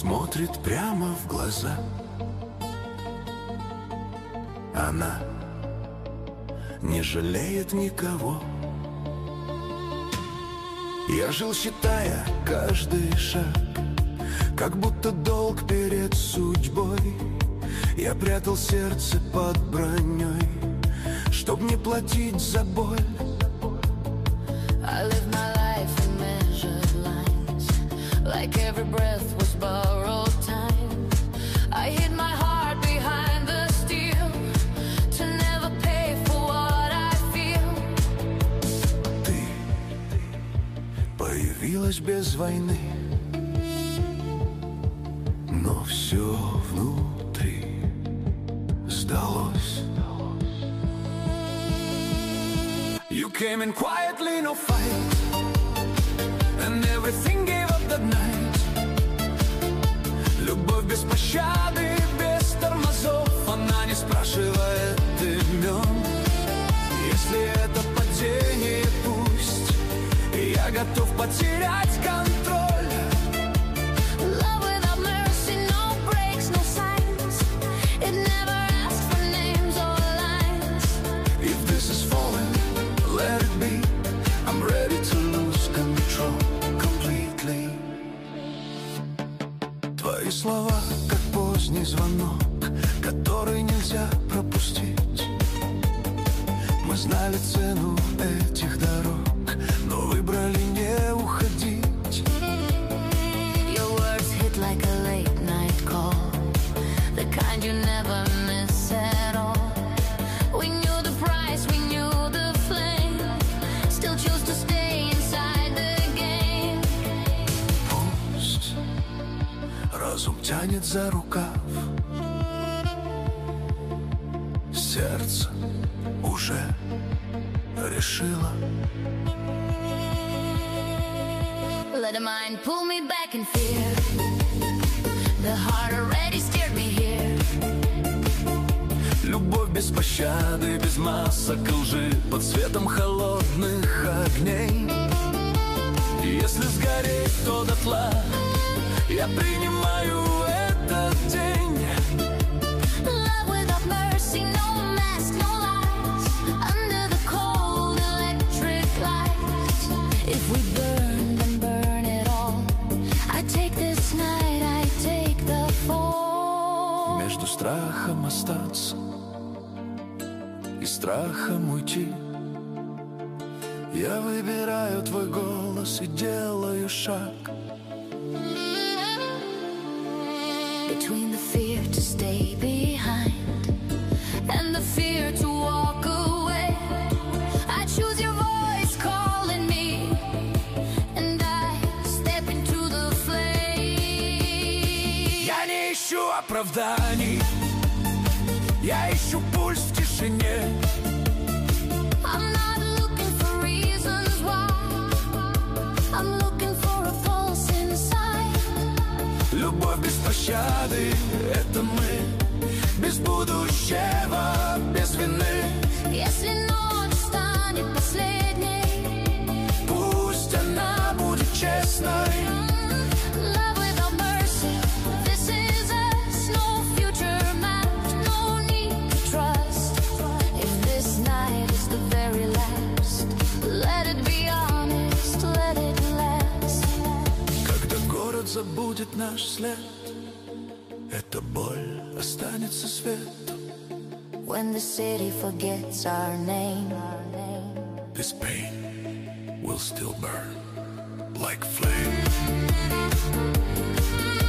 смотрит прямо в глаза. Она не жалеет никого. Я жил, считая каждый шаг, как будто долг перед судьбой. Я прятал сердце под броней, чтоб не платить за боль. I live my life in measured lines, like every breath was borrowed time. I hid my heart behind the steel, to never pay for what I feel. Ты появилась без войны, но все внутри сдалось. You came in quietly, no fight, and everything gave up that night. Любовь без пощады, без тормозов, она не спрашивает имен. Если это падение, пусть, я готов потерять контроль. Твои слова, как поздний звонок, который нельзя пропустить. Мы знали цену этих дорог, но выбрали не уходить. Your words hit like a late night call, the kind you never miss at all. We knew the price, we knew the flame, still chose to stay inside the game. Пусть разум тянет за рукав, сердце уже решило. Let the mind pull me back in fear, the heart already steered me here. Любовь без пощады, без масок и лжи, под светом холодных огней. Если сгореть, то дотла, я принимаю этот день. Love without mercy, no mask, no lies, under the cold electric lights. If we burn, then burn it all. I take this night, I take the fall. Между страхом остаться и страхом уйти, я выбираю твой голос и делаю шаг. Between the fear to stay behind and the fear to walk away, I choose your voice calling me, and I step into the flame. Я не ищу оправданий, я ищу пульс в тишине. I'm not looking for reasons why, I'm looking for a pulse inside. Любовь без пощады — это мы, без будущего, без вины. Если ночь станет последней, пусть она будет честной. Love without mercy, this is us, no future match, no need to trust. If this night is the very last, let it be honest, let it last. Когда город забудет наш след, эта боль останется светом. When the city forgets our name, This pain will still burn like flame.